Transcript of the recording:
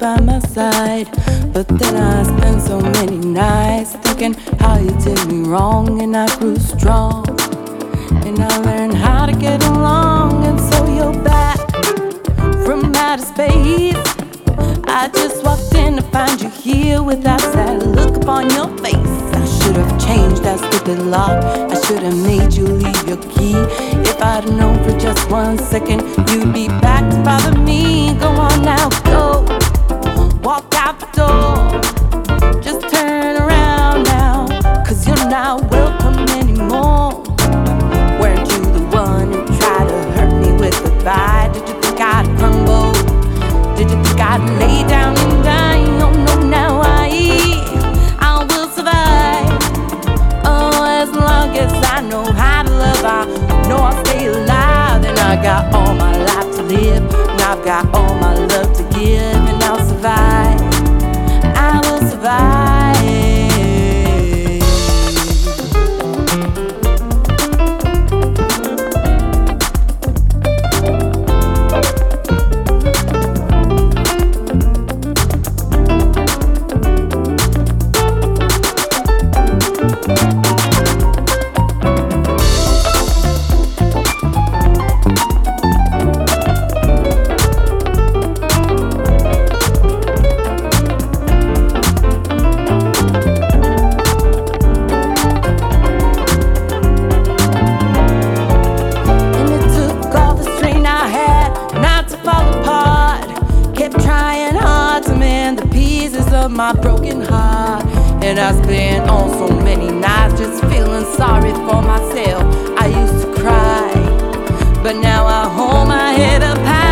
by my side. But then I spent so many nights thinking how you did me wrong, and I grew strong, and I learned how to get along. And so you're back from outer space. I just walked in to find you here with that sad look upon your face. I should have changed that stupid lock. I should have made you leave your key. If I'd known for just 1 second you'd be back to bother me. Go on now, go. Walk out the door. Just turn around now, 'cause you're not welcome anymore. Weren't you the one who tried to hurt me with goodbye? Did you think I'd crumble? Did you think I'd lay down and die? Oh no, now I will survive. Oh, as long as I know how to love, I know I'll stay alive. And I got all my life to live, and I've got all my love to give, and I'll survive. I will survive. My broken heart, and I spent on so many nights just feeling sorry for myself. I used to cry, but now I hold my head up high.